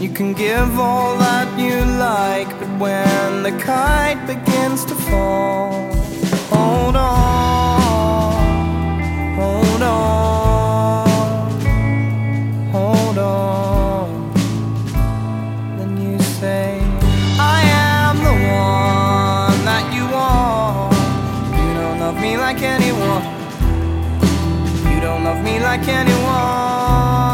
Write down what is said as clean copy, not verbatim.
can give all that you like, but when the kite begins to fall, hold on, hold on, hold on. Then you say, I am the one that you want. You don't love me like anyone. You don't love me like anyone.